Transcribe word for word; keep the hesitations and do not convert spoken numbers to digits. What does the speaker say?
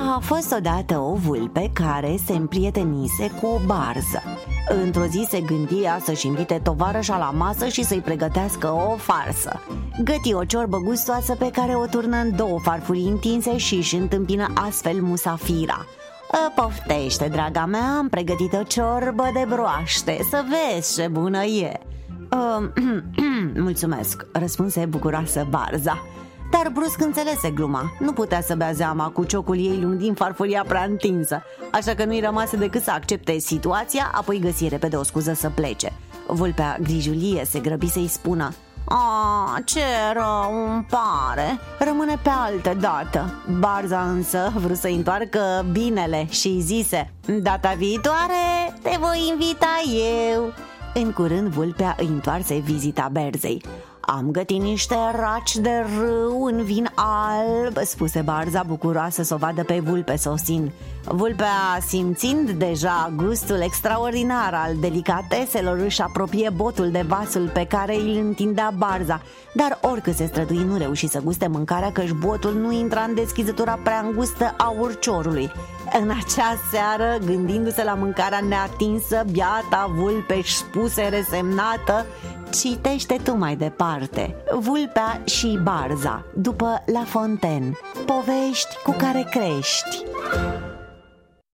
A fost odată o vulpe care se împrietenise cu o barză. Într-o zi se gândia să-și invite tovarășa la masă și să-i pregătească o farsă. Găti o ciorbă gustoasă pe care o turnă în două farfurii întinse și își întâmpină astfel musafira. Poftește, draga mea, am pregătit o ciorbă de broaște, să vezi ce bună e. uh, Mulțumesc, răspunse bucuroasă barza. Dar brusc înțelese gluma. Nu putea să bea zeama cu ciocul ei lung din farfuria prea întinsă, așa că nu-i rămase decât să accepte situația, apoi găsi repede o scuză să plece. Vulpea grijulie se grăbi să-i spună: "A, ce rău îmi pare, rămâne pe altă dată." Barza însă vrut să-i întoarcă binele și zise: "Data viitoare te voi invita eu." În curând vulpea îi întoarse vizita berzei. "Am gătit niște raci de râu în vin alb," spuse barza, bucuroasă să o vadă pe vulpe sosind. Vulpea, simțind deja gustul extraordinar al delicateselor, își apropie botul de vasul pe care îl întindea barza, dar oricât se strădui nu reuși să guste mâncarea, căci botul nu intra în deschizătura prea îngustă a urciorului. În acea seară, gândindu-se la mâncarea neatinsă, biata vulpe își spuse resemnată: "Citește tu mai departe Vulpea și barza, după La Fontaine, povești cu care crești."